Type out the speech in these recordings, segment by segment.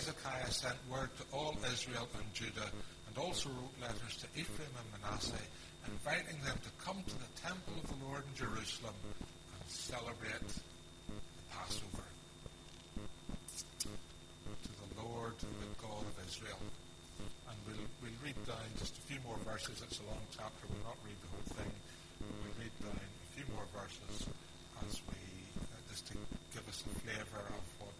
Hezekiah sent word to all Israel and Judah, and also wrote letters to Ephraim and Manasseh, inviting them to come to the temple of the Lord in Jerusalem and celebrate the Passover to the Lord, the God of Israel. And we'll read down just a few more verses. It's a long chapter. We'll not read the whole thing. We'll read down a few more verses as we just to give us a flavour of what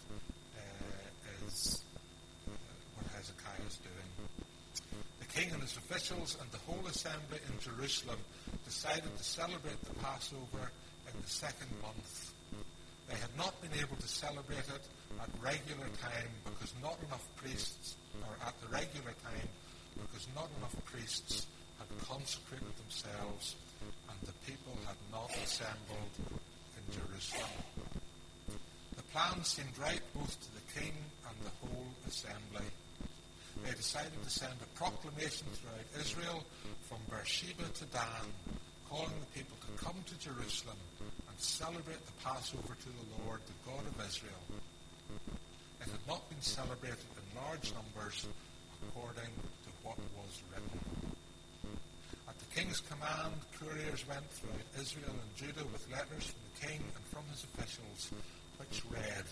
Hezekiah is doing. The king and his officials and the whole assembly in Jerusalem decided to celebrate the Passover in the second month. They had not been able to celebrate it at regular time because not enough priests, or at the regular time because not enough priests had consecrated themselves and the people had not assembled in Jerusalem. The plan seemed right both to the king and the whole assembly. They decided to send a proclamation throughout Israel from Beersheba to Dan, calling the people to come to Jerusalem and celebrate the Passover to the Lord, the God of Israel. It had not been celebrated in large numbers according to what was written. At the king's command, couriers went throughout Israel and Judah with letters from the king and from his officials, which read,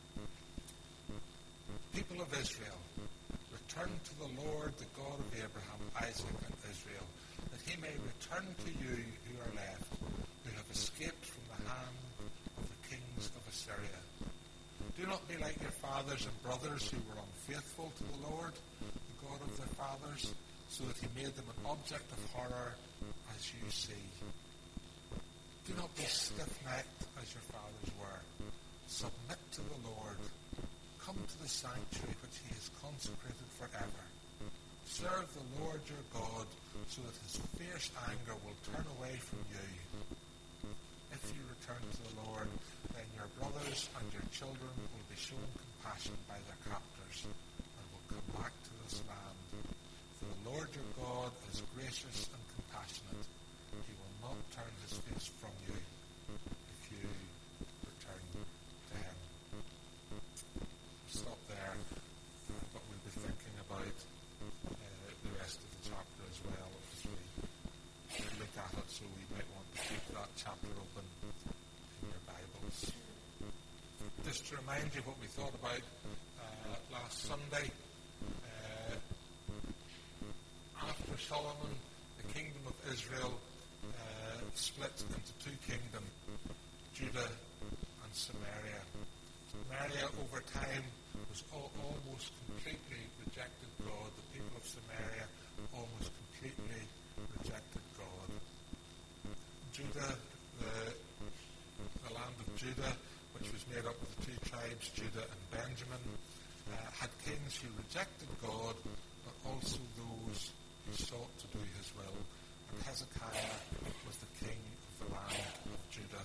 "People of Israel, return to the Lord, the God of Abraham, Isaac, and Israel, that he may return to you who are left, who have escaped from the hand of the kings of Assyria. Do not be like your fathers and brothers who were unfaithful to the Lord, the God of their fathers, so that he made them an object of horror, as you see. Do not be stiff-necked as your fathers were. Submit to the Lord. Come to the sanctuary which he has consecrated forever. Serve the Lord your God, so that his fierce anger will turn away from you. If you return to the Lord, then your brothers and your children will be shown compassion by their captors and will come back to this land. For the Lord your God is gracious and compassionate. He will not turn his face from you if you return to him." Stop there, but we'll be thinking about the rest of the chapter as well as we look at it, so we might want to keep that chapter open in your Bibles. Just to remind you what we thought about last Sunday, after Solomon, the kingdom of Israel split into two kingdoms, Judah and Samaria. Samaria over time was almost completely rejected God. The people of Samaria almost completely rejected God. Judah, the land of Judah, which was made up of the two tribes, Judah and Benjamin, had kings who rejected God, but also those who sought to do his will. And Hezekiah was the king of the land of Judah.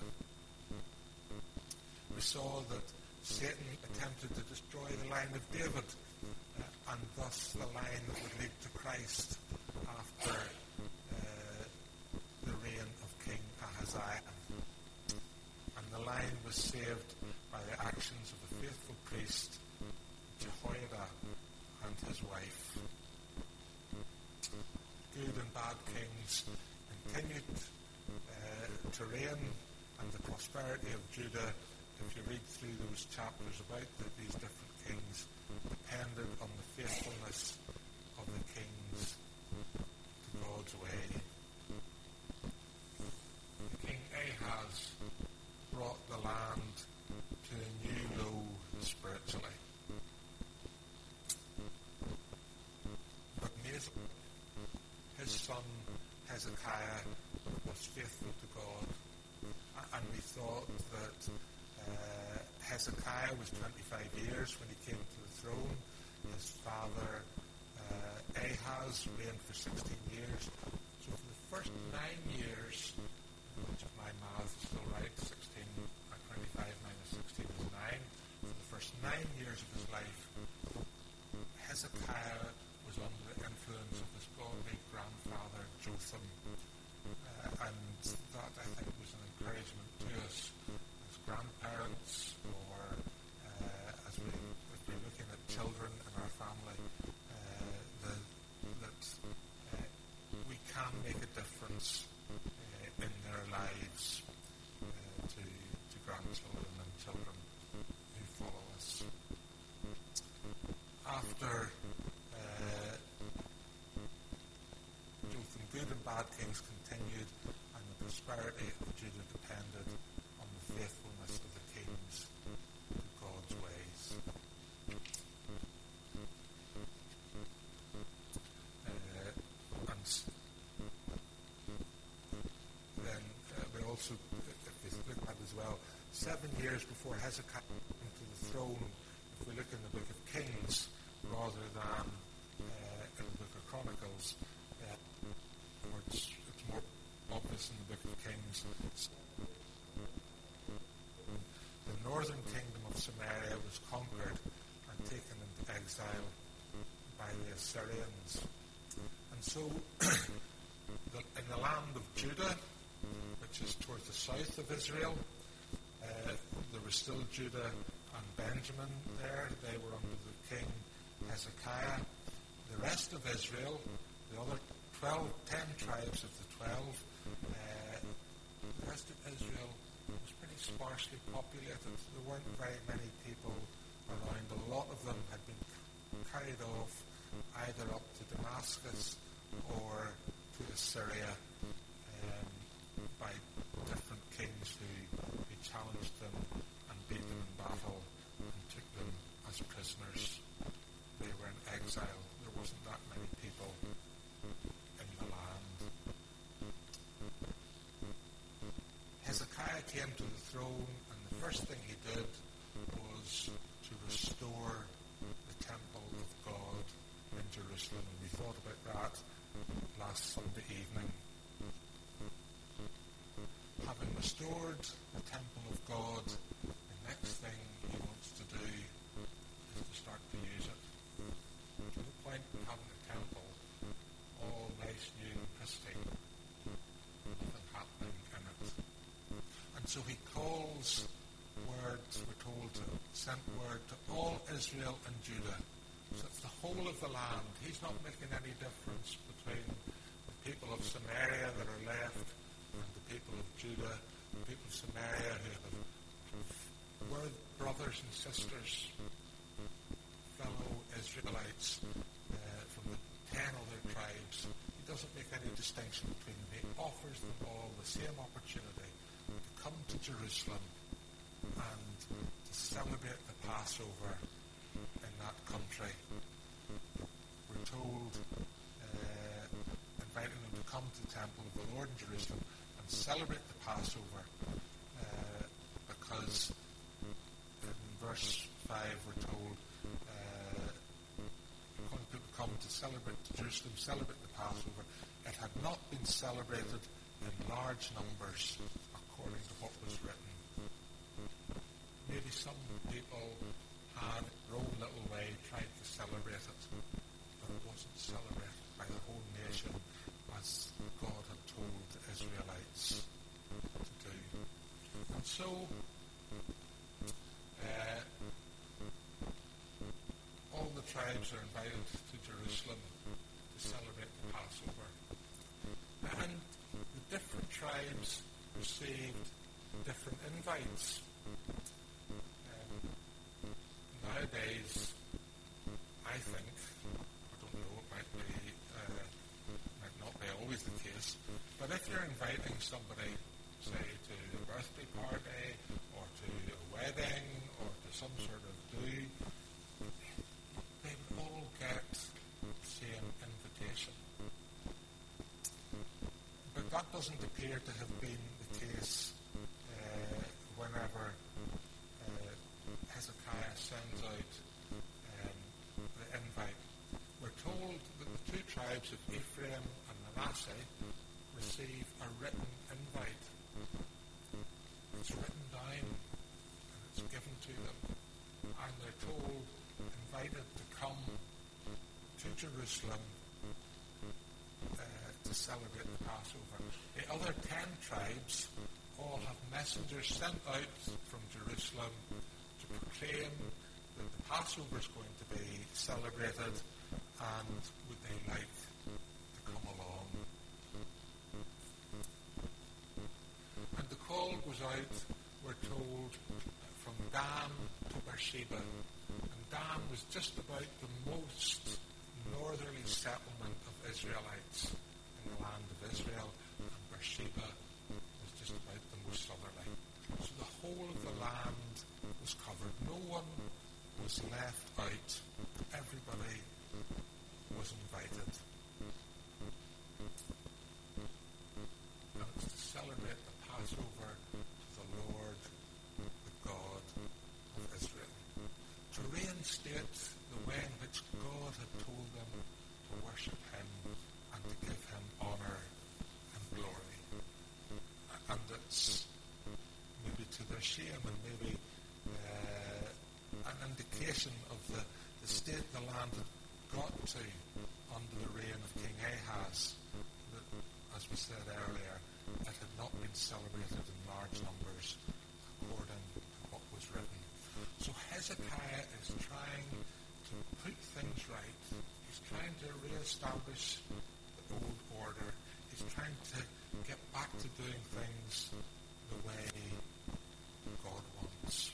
We saw that Satan attempted to destroy the line of David, and thus the line that would lead to Christ after the reign of King Ahaziah. And the line was saved by the actions of the faithful priest Jehoiada and his wife. Good and bad kings continued to reign, and the prosperity of Judah, if you read through those chapters about these different kings, depended on the faithfulness of the kings to God's way. King Ahaz brought the land to a new low spiritually. But amazingly, his son Hezekiah was faithful to God, and we thought that Hezekiah was 25 years when he came to the throne. His father Ahaz reigned for 16 years. So for the first 9 years, which if my math is still right, 25 minus 16 is 9. For the first 9 years of his life, Hezekiah was under the influence of his godly grandfather Jotham. And that, I think, was an encouragement to us as grandparents, or if we're looking at children in our family, that we can make a difference in their lives to grandchildren and children who follow us. After both the good and bad kings continued, and the prosperity of Judah depended on the faithfulness of the kings to God's ways. We also, if we look at as well, 7 years before Hezekiah came to the throne, if we look in the book of Kings rather than in the book of Chronicles, it's more obvious in the book of Kings. The northern kingdom of Samaria was conquered and taken into exile by the Assyrians. And so, in the land of Judah, which is towards the south of Israel, there was still Judah and Benjamin there. They were under the king Hezekiah. The rest of Israel, the other 10 tribes of the 12, the rest of Israel was pretty sparsely populated. There weren't very many people around. A lot of them had been carried off either up to Damascus or to Assyria by different kings who challenged them and beat them in battle and took them as prisoners. They were in exile. There wasn't that many people in the land. Hezekiah came to the throne, and the first thing he did was to restore the temple of God in Jerusalem. And we thought about that last Sunday evening. Having restored the temple of God, the next thing he wants to do is to start to use it. To the point of having a temple all nice, new and pristine, nothing happening in it. And so he calls word, we're told, sent word to all Israel and Judah. So it's the whole of the land. He's not making any difference between the people of Samaria that are left and the people of Judah, the people of Samaria who were brothers and sisters, fellow Israelites from the 10 other tribes. He doesn't make any distinction between them. He offers them all the same opportunity to come to Jerusalem and to celebrate the Passover in that country. We're told, inviting them to come to the temple of the Lord in Jerusalem and celebrate the Passover, because in verse 5 we're told, when people come to celebrate to Jerusalem, celebrate the Passover, it had not been celebrated in large numbers according to what was written. Maybe some people had their own little way, tried to celebrate it, but it wasn't celebrated by the whole nation as God had told the Israelites to do. And so, all the tribes are invited to Jerusalem to celebrate the Passover. And the different tribes received different invites. Nowadays, I think, I don't know, it might not be always the case, but if you're inviting somebody, say, to a birthday party, or to a wedding, or to some sort of do, they all get the same invitation. But that doesn't appear to have been the case whenever Hezekiah sends out the invite. We're told that the two tribes of Ephraim and Manasseh receive a written invite. It's written down and it's given to them. And they're told, invited to come to Jerusalem to celebrate the Passover. The other 10 tribes all have messengers sent out from Jerusalem to proclaim that the Passover is going to be celebrated, and would they like to come along? And the call goes out, we're told, from Dan to Beersheba. And Dan was just about the most northerly settlement of Israelites in the land of Israel, and Beersheba was just about the most southerly. So the whole of the land was covered. No one was left out. Everybody was invited. And it's to celebrate the Passover to the Lord, the God of Israel. To reinstate the way in which God had told them to worship him and to give him honor and glory. And it's maybe to their shame and maybe an indication of the state the land had got to under the reign of King Ahaz, that, as we said earlier, it had not been celebrated in large numbers according to what was written. So Hezekiah is trying to put things right. He's trying to reestablish the old order. He's trying to get back to doing things the way God wants.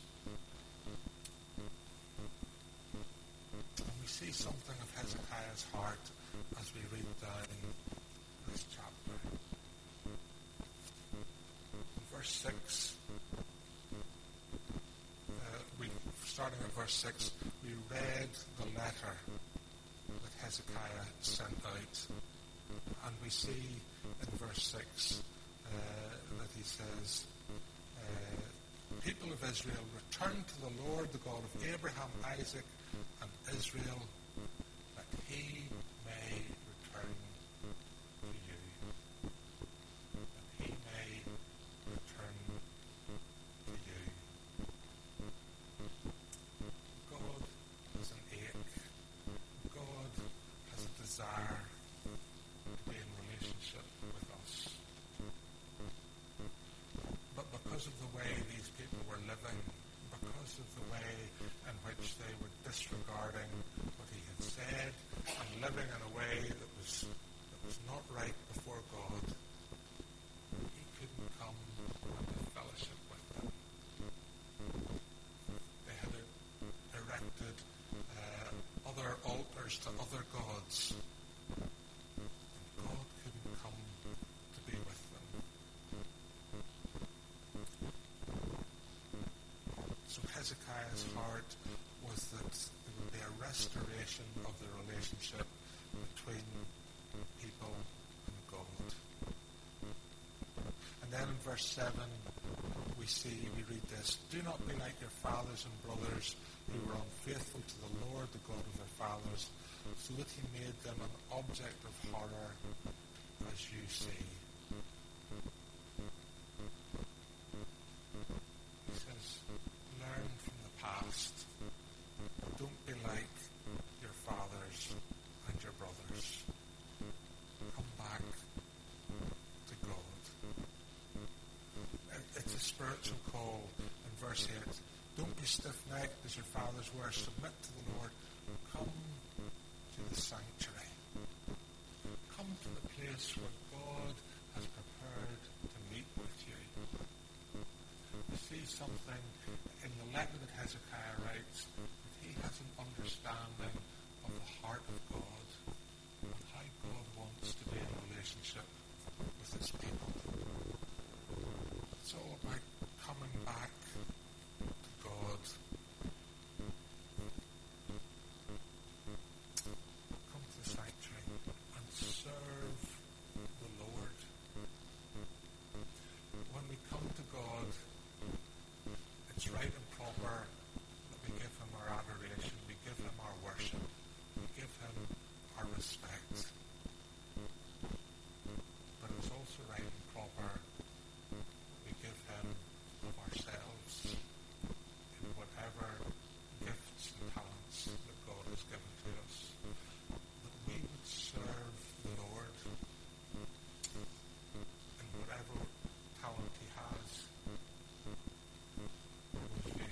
And we see something of Hezekiah's heart as we read down this chapter. In verse 6, starting at verse 6, we read the letter that Hezekiah sent out. And we see in verse 6 that he says, people of Israel, return to the Lord, the God of Abraham, Isaac, and Israel, that he may return to you. That he may return to you. God has an ache. God has a desire to be in relationship with us. But because of the way these people were living, because of the way in which they were disregarding what he had said and living in a way that was not right before God, he couldn't come and have fellowship with them. They had erected other altars to other gods. God couldn't come to be with them. So Hezekiah's heart was that there would be a restoration of the relationship between people and God. And then in verse 7, we read this, do not be like your fathers and brothers who were unfaithful to the Lord, the God of their fathers, so that he made them an object of horror, as you see. He says, learn from the past. Don't be like your fathers and your brothers. Come back to God. It's a spiritual call in verse 8. Don't be stiff-necked as your fathers were. Submit to the Lord. Come to the sanctuary. Come to the place where God has prepared to meet with you. We see something in the letter that Hezekiah writes, that he has an understanding of the heart of God and how God wants to be in relationship with his people. It's all about coming back to God. Come to the sanctuary and serve the Lord. When we come to God, it's right and proper that we give him our adoration, we give him our worship, we give him our respect. But it's also right and proper that we give him of ourselves in whatever gifts and talents that God has given to us, that we would serve the Lord in whatever talent he has. With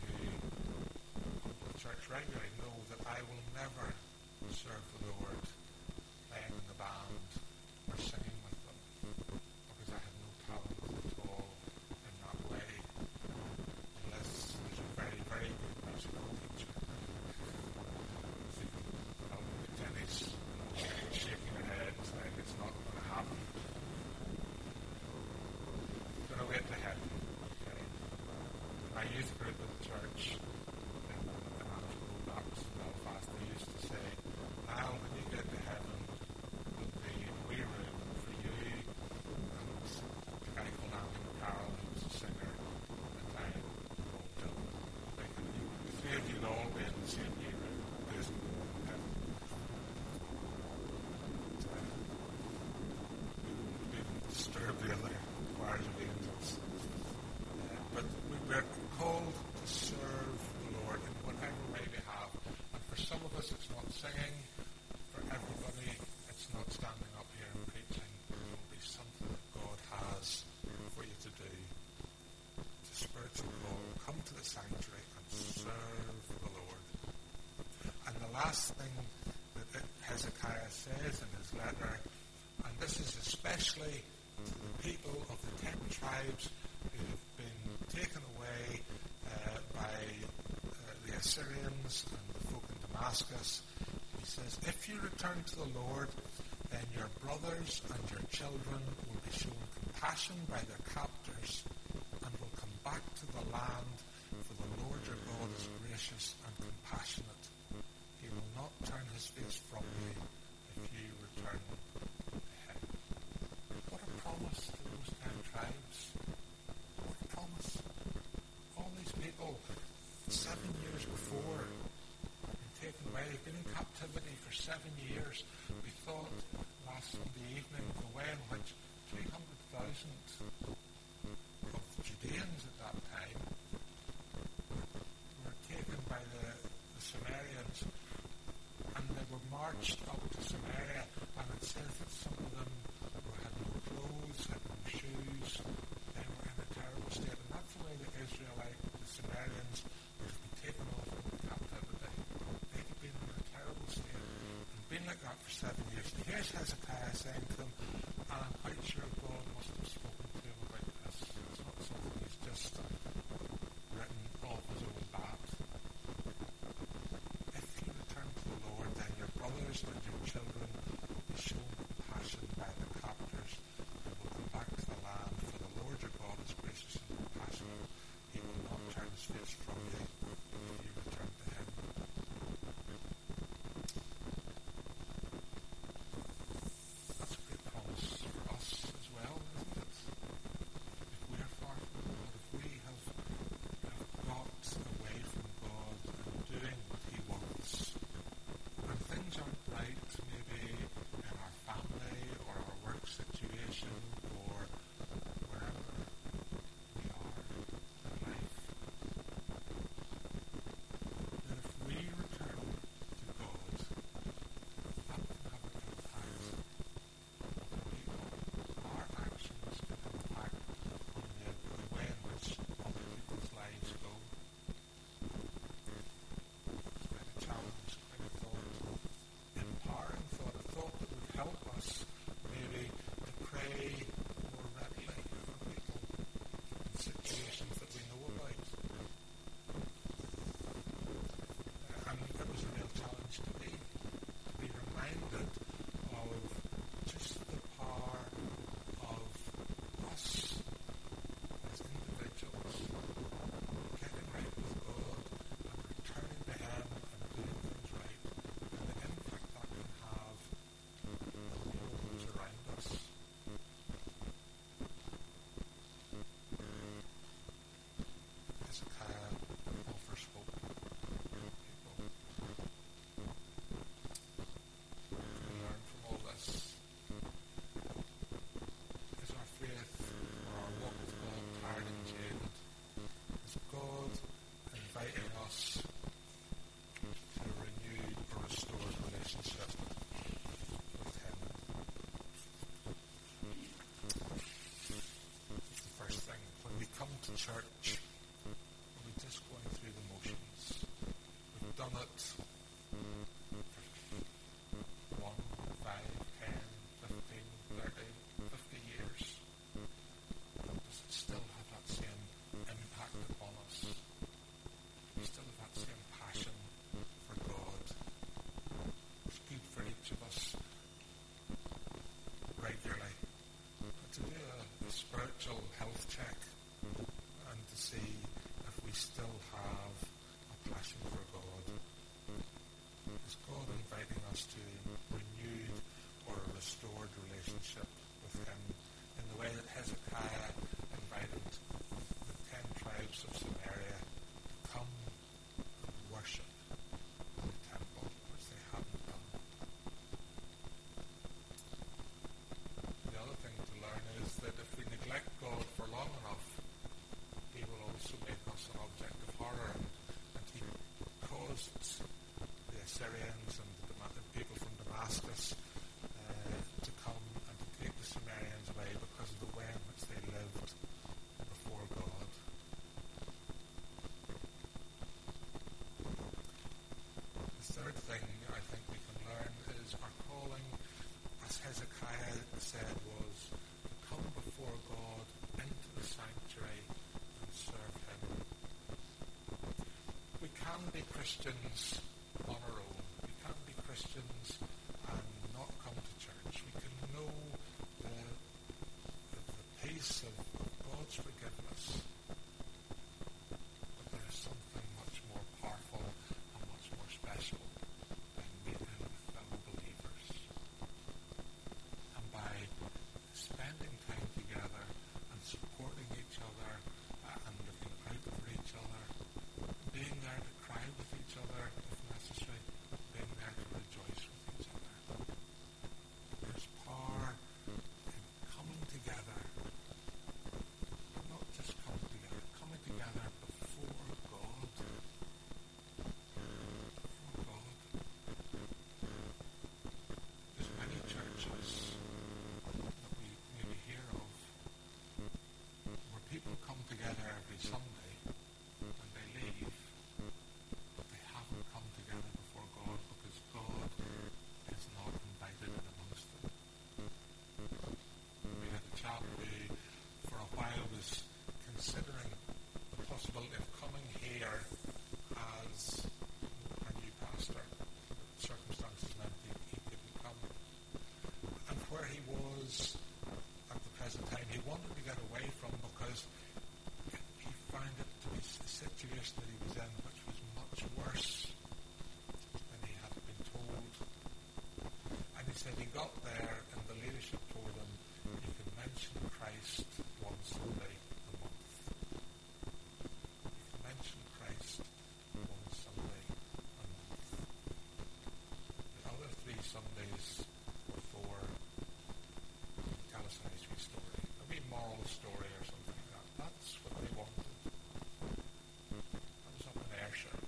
regularly know that I will never serve the Lord playing in the band or singing with them, because I have no talent at all in that way, unless there's a very, very good musical teacher. Jenny's shaking her head saying it's not going to happen. I'm going to wait to heaven. Okay. My youth group at the church in Belfast, they used to say, Niall, when you get to heaven, there'll be a wee room for you and a guy called Andy Carroll, who was a singer at the time, the three of you will all be in the same wee room. There's no room in heaven. We wouldn't disturb the other choirs of angels. But we're called to serve the Lord in whatever way we have. And for some of us, it's not singing. For everybody, it's not standing up here and preaching. There will be something that God has for you to do. It's a spiritual call. Come to the sanctuary and serve the Lord. And the last thing that Hezekiah says in his letter, and this is especially to the people of the 10 tribes who have been taken away by the Assyrians and the folk in Damascus. He says, if you return to the Lord, then your brothers and your children will be shown compassion by their captors and will come back to the land, for the Lord your God is gracious and compassionate. He will not turn his face from you if you return to him. What a promise to those 10 tribes. What a promise. All these people, 7 years before, have been taken away. They've been in captivity for 7 years. We thought last Sunday evening the way in which 300,000 of Judeans at that time were taken by the Sumerians, and they were marched up to Samaria, and it says that some of them had no clothes, had no shoes. They were in a terrible state, and that's the way the Sumerians were to be taken off into captivity. They'd have been in a terrible state and been like that for 7 years. And here's Hezekiah saying to them, and I'm quite sure God must have spoken to him about this. It's not something he's just written off his own bat. If you return to the Lord, then your brothers and your children will be shown compassion by the captors and will come back to the land, for the Lord your God is gracious and compassionate. He will not turn his face from you if you return to him. That's a great promise for us as well, isn't it? If we are far from God, if we have got away from God and doing what he wants, and things aren't right maybe still have a passion for God? Is God inviting us to a renewed or a restored relationship with him in the way that Hezekiah invited the 10 tribes of Samaria to come and worship in the temple, which they hadn't done? The other thing to learn is that if we neglect God for long enough, he will also make us an object of horror, and he caused the Assyrians and the people from Damascus to come and to take the Sumerians away because of the way in which they lived before God. The third thing I think we can learn is our calling, as Hezekiah said, was to come before God into the sanctuary and serve him. We can be Christians on our own. We can be Christians and not come to church. We can know the peace of God's forgiveness. But there is something much more powerful and much more special than meeting with fellow believers. And by spending time together and supporting each other and looking out for each other, being there to cry with each other if necessary, being there to rejoice with each other. There's power in coming together, but not just coming together before God. Before God. There's many churches that we maybe hear of where people come together every Sunday and they leave, but they haven't come together before God because God is not invited in amongst them. We had a chap who for a while was considering the possibility of coming here as a new pastor. Circumstances meant he couldn't come. And where he was at the present time, he wanted to get away from because he found it to be a situation that he was in which was much worse than he had been told. And he said he got there and the leadership told him you can mention Christ one Sunday a month. You can mention Christ one Sunday a month. The other 3 Sundays were for tell us a nice wee story, a wee moral story or something like that. That's what they wanted. That was up in Ayrshire.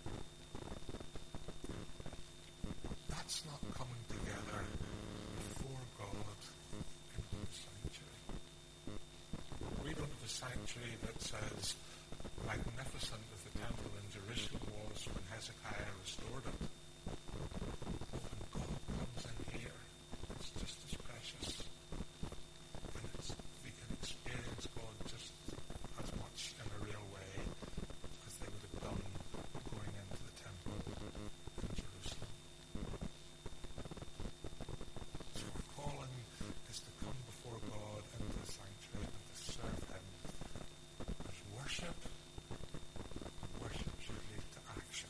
That's not coming together before God into the sanctuary. We don't have a sanctuary that says magnificent as the temple in Jerusalem was when Hezekiah restored it. But when God comes in here, it's just as precious. And we can experience God just as much in a real way as they would have done going into the temple in Jerusalem. So our calling is to come before God into the sanctuary and to serve him. There's worship. Worship should lead to action.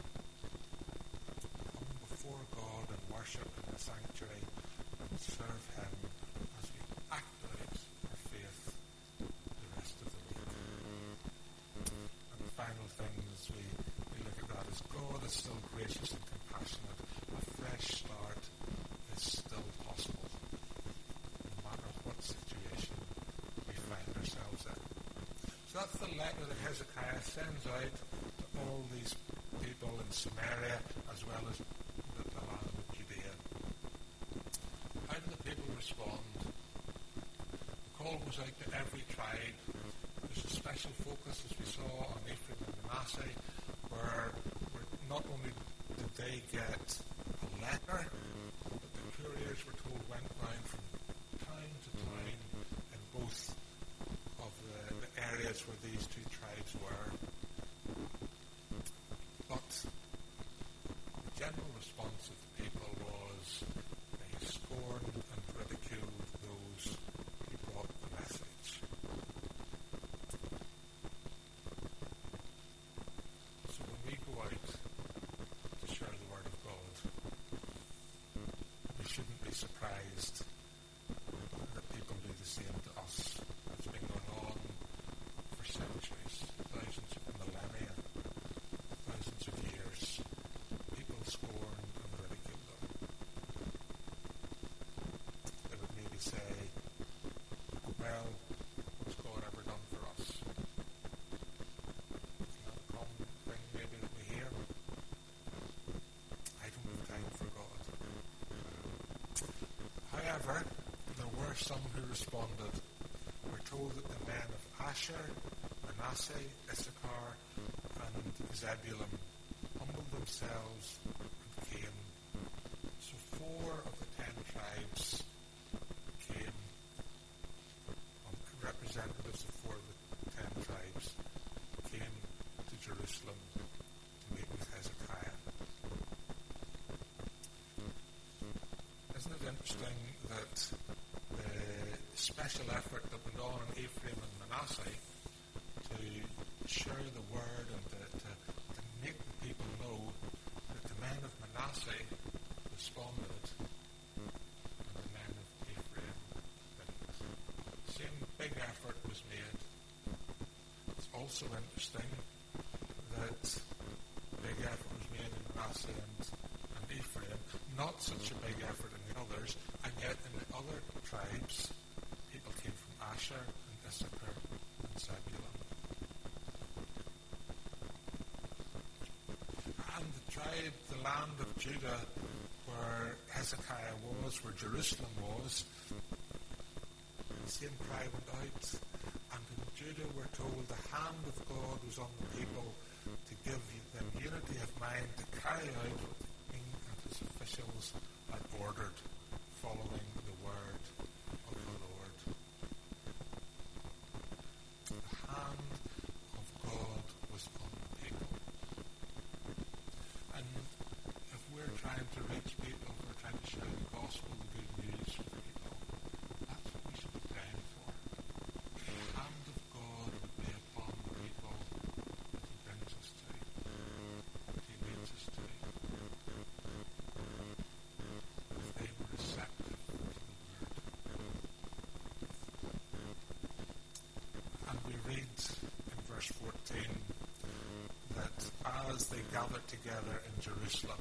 Come before God and worship in the sanctuary and serve him as we activate our faith the rest of the week. And the final thing as we look at that is God is still gracious and compassionate. A fresh start is still possible, no matter what situation we find ourselves in. So that's the letter that Hezekiah sends out to all these people in Samaria as well as the land of Judea. How do the people respond? The call goes out to every tribe. There's a special focus, as we saw, on Ephraim and Manasseh, where not only did they get a letter, but the couriers were told went round from town to town in both of the areas where these 2 tribes were. But the general response of the people was they scorned and ridiculed those who brought the message. surprised that people do the same to us. It's been going on for centuries, thousands of millennia, thousands of years. People scorned and ridiculed them. They would maybe say, well, what's God ever done for us? Isn't that a common thing maybe that we hear? I don't have time for God. However, there were some who responded. We're told that the men of Asher, Manasseh, Issachar, and Zebulun humbled themselves and came. So 4 of the 10 tribes came, representatives of 4 of the 10 tribes came to Jerusalem to meet with Hezekiah. Isn't it interesting that the special effort that went on in Ephraim and Manasseh to share the word and to make the people know that the men of Manasseh responded and the men of Ephraim didn't. Same big effort was made. It's also interesting that big effort was made in Manasseh and Ephraim, not such a big effort in the others, and yet in the other tribes, people came from Asher and Issachar and Zebulun. And the land of Judah, where Hezekiah was, where Jerusalem was, the same cry went out. And in Judah, we're told the hand of God was on the people to give them unity of mind to carry out what the king and his officials had ordered, following the word of the Lord. The hand of God was on the people. And if we're trying to reach people, if we're trying to share the gospel, the good news with people, that's what we should be praying for. The hand of God would be upon the people that He brings us to, that He leads us to. If they were receptive to the word. And we read in verse 14 that as they gathered together in Jerusalem,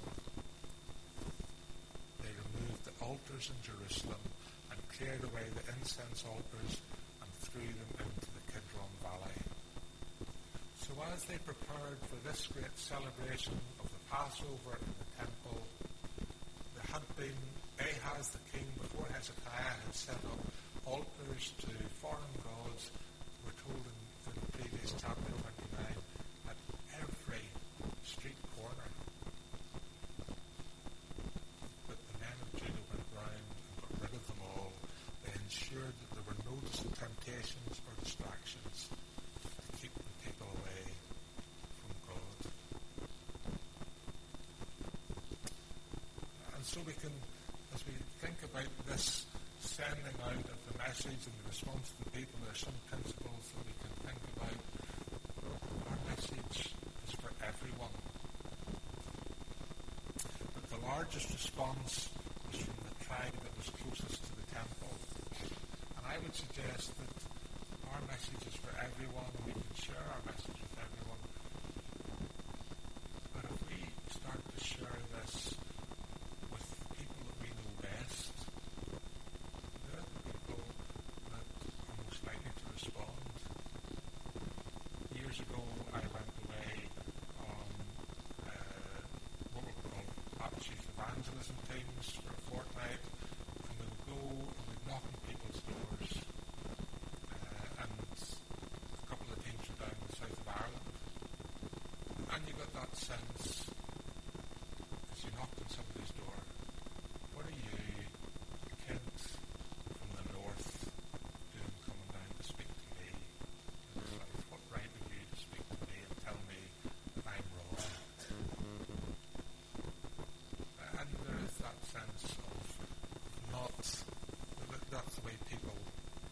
they removed the altars in Jerusalem and cleared away the incense altars and threw them into the Kidron Valley. So as they prepared for this great celebration of the Passover in the temple, there had been Ahaz the king before Hezekiah had set up altars to foreign gods. We're told in the previous chapter 29 at every street corner. But the men of Judah went round and got rid of them all. They ensured that there were no temptations or distractions to keep the people away from God. And so we can, as we think about this sending out of the message and the response to the people, there are some principles that we can think about. Our message is for everyone. But the largest response was from the tribe that was closest to the temple. And I would suggest that our message is for everyone, and we can share our message with everyone. But if we start to share this with the people that we know best, they're the people that are most likely to respond. Years ago, I went away on what we call Baptist evangelism teams for a fortnight, and we would go and we'd knock on people's doors. And a couple of teams were down in the south of Ireland. And you got that sense, as you knocked on somebody's door, what are you, a kid from the north, doing coming down to speak to me in the south? What right have you to speak to me and tell me that I'm wrong? And there is that sense of not, that's the way people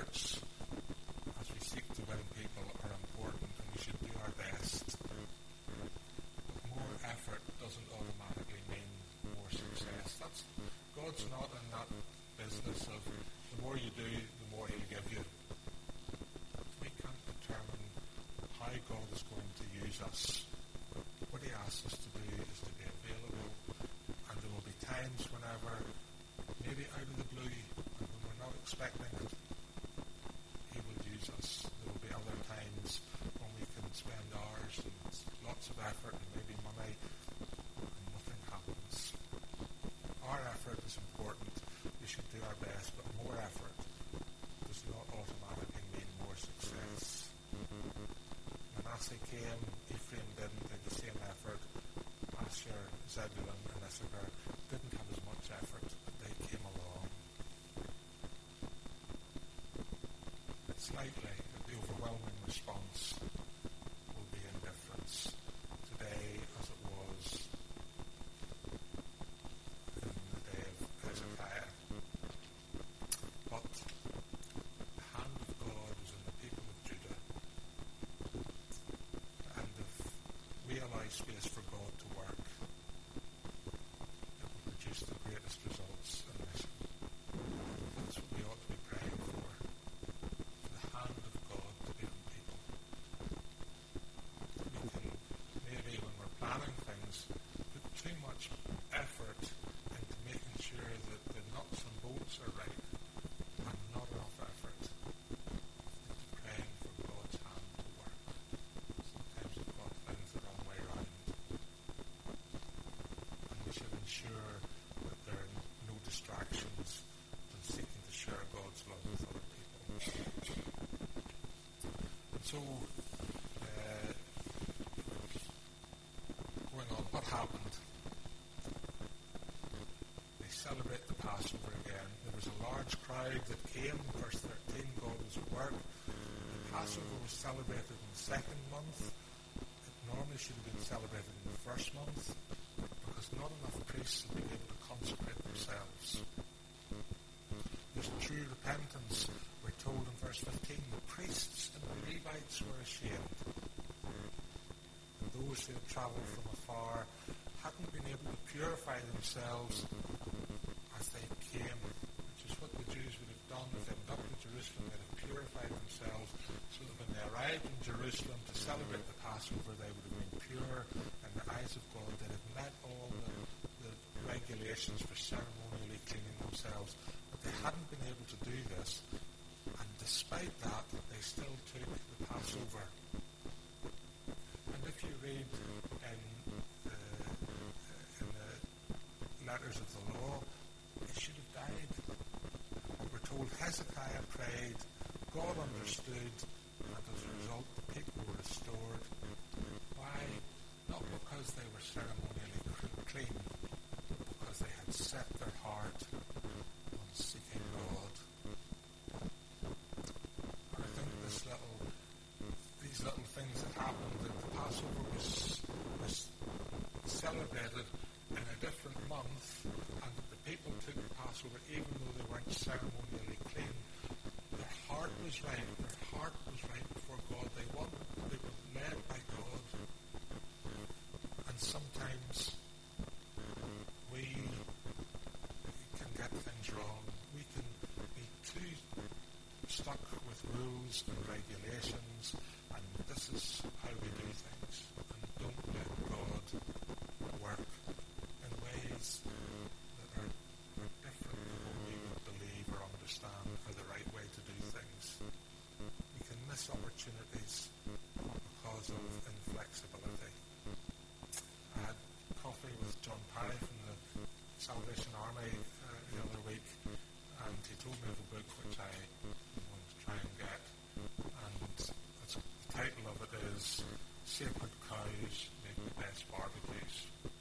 efforts as we seek to win people are important, and we should do our best. But more effort doesn't automatically mean more success. God's not in that business of the more you do, the more He'll give you. We can't determine how God is going to use us. What He asks us to do is to be available, and there will be times whenever, maybe out of the blue, and when we're not expecting it, He will use us. There will be other times when we can spend hours and lots of effort and maybe money and nothing happens. Our effort is important. We should do our best, but more effort does not automatically mean more success. Manasseh came, Ephraim didn't take the same effort. Asher, Zebulun, and Issachar didn't have as much effort, but they came along. It's likely that the overwhelming response will be indifference today as it was in the day of Hezekiah. But the hand of God was in the people of Judah, and if we allow space for God to work, it will produce the greatest results in mission. That's what we ought to be praying for the hand of God to be on people. We can, maybe when we're planning things, put too much effort into making sure that the nuts and bolts are right, and not enough effort into praying for God's hand to work. Sometimes we've got things the wrong way around, and we should ensure that there are no distractions when seeking to share God's love with other people. And so, going on, what happened? They celebrate the Passover again. There was a large crowd that came. Verse 13, God was at work. The Passover was celebrated in the second month. It normally should have been celebrated in the first month because not enough priests had been able to consecrate themselves. There's true repentance. We're told in verse 15, the priests and the Levites were ashamed. And those who had travelled from afar hadn't been able to purify themselves as they came, which is what the Jews would have done if they went up to Jerusalem. They'd have purified themselves so that when they arrived in Jerusalem to celebrate the Passover, they would have been pure in the eyes of God. They'd have met all the regulations for ceremonially cleaning themselves. But they hadn't been able to do this, and despite that, they still took the Passover. And if you read in the letters of the law, they should have died. We're told Hezekiah prayed, God understood, and as a result, the people were restored. Why? Not because they were ceremonially clean, but because they had set their heart on seeking God. And I think these little things that happened, that the Passover was celebrated in a different month, and that the people took the Passover even though they weren't ceremonially clean. Their heart was right. Their heart was right before God. They were led by God. And sometimes we can get things wrong. We can be too stuck with rules and regulations, and this is how we do things. And don't let God work in ways that are different than what we would believe or understand are the right way to do things. We can miss opportunities because of inflexibility. I had coffee with John Parry from the Salvation Army the other week, and he told me of a book which I want to try and get, and the title of it is Sacred Cows Make the Best Barbecues.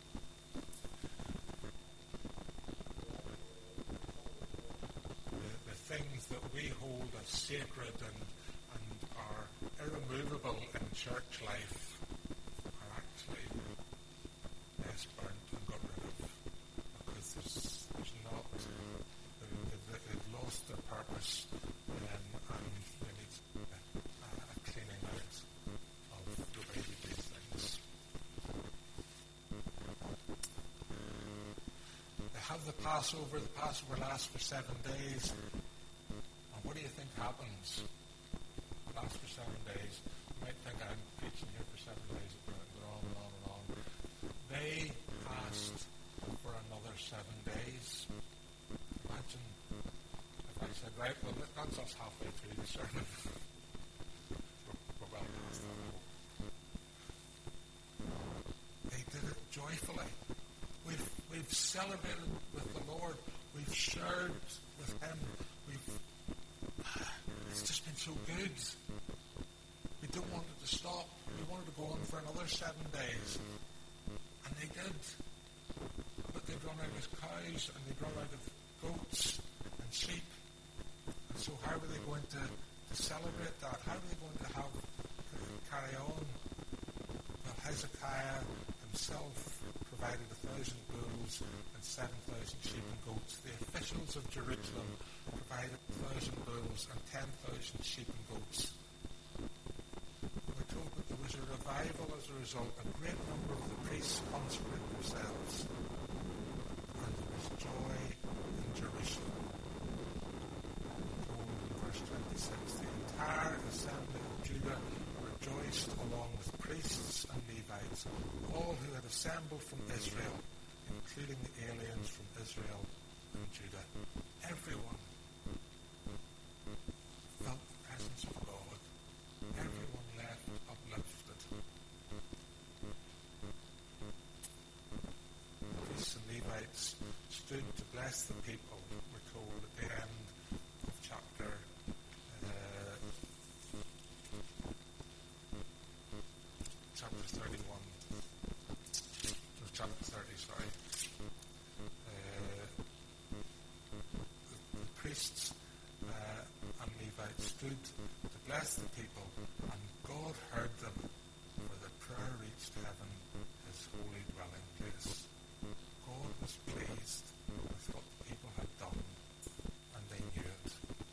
The things that we hold as sacred and are irremovable in church life are actually best burnt and got rid of, because there's not, they've lost their purpose, and have the Passover. The Passover lasts for 7 days. And what do you think happens? It lasts for 7 days. You might think I'm preaching here for 7 days. It goes on and on and on. They asked for another 7 days. Imagine if I said, right, well, that's us halfway through the sermon. We're well past that. They did it joyfully. We've celebrated with the Lord. We've shared with Him. It's just been so good. We don't want it to stop. We wanted to go on for another 7 days. And they did. But they'd run out of cows and they'd run out of goats and sheep. And so how were they going to celebrate that? How were they going to carry on? Well, Hezekiah himself provided 1,000 bulls and 7,000 sheep and goats. The officials of Jerusalem provided 1,000 bulls and 10,000 sheep and goats. We're told that there was a revival as a result. A great number of the priests consecrated themselves. And there was joy in Jerusalem. We're told in verse 26, the entire assembly of Judah rejoiced along with priests and Levites, all who had assembled from Israel, including the aliens from Israel and Judah. Everyone felt the presence of God. Everyone left uplifted. Priests and Levites stood to bless the people, we're told at the end of chapter 31. Chapter 30, sorry. The priests and Levites stood to bless the people, and God heard them, for the prayer reached heaven, His holy dwelling place. God was pleased with what the people had done, and they knew it.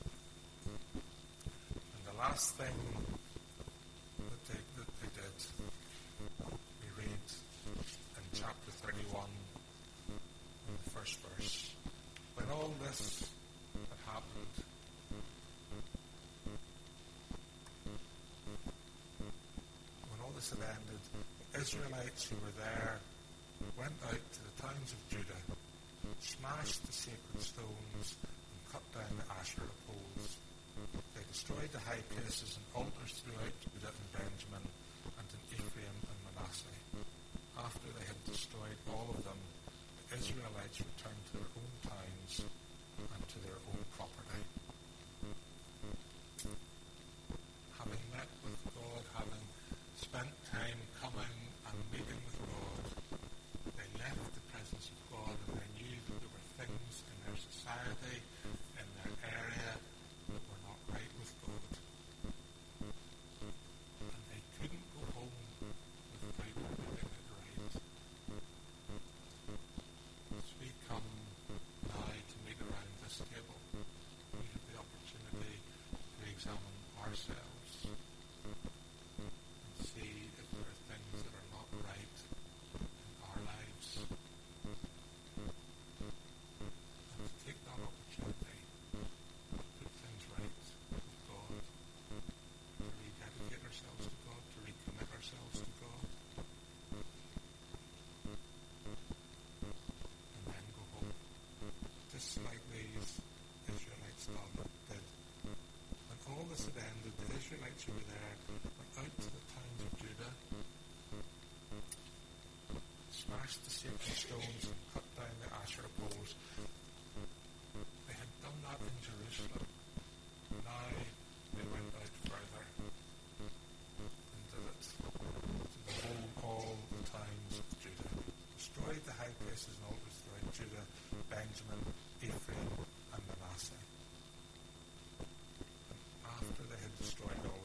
And the last thing that they did, we read in chapter 31, in the first verse. When all this had happened, when all this had ended, the Israelites who were there went out to the towns of Judah, smashed the sacred stones, and cut down the Asherah poles. They destroyed the high places and altars throughout Judah and Benjamin, and in Ephraim and Manasseh. After they had destroyed all of them, the Israelites returned to their own towns and to their own property. Having met with God, having spent time coming and meeting with God, they left the presence of God, and they knew that there were things in their society, in their area, that were not right with God. And they couldn't go home without getting it right. As we come now to meet around this table, we have the opportunity to examine ourselves and see if there are things that are not right in our lives. And to take that opportunity to put things right with God, to rededicate ourselves to God, to recommit ourselves to God, and then go home. Just like these Israelites did. When all this had ended, the Israelites who were there went out to the towns of Judah, smashed the sacred stones and cut down the Asherah poles. They had done that in Jerusalem. Now they went out further and did it to all the towns of Judah. Destroyed the high places and altars throughout Judah, Benjamin, Ephraim, and Manasseh. And after they had destroyed all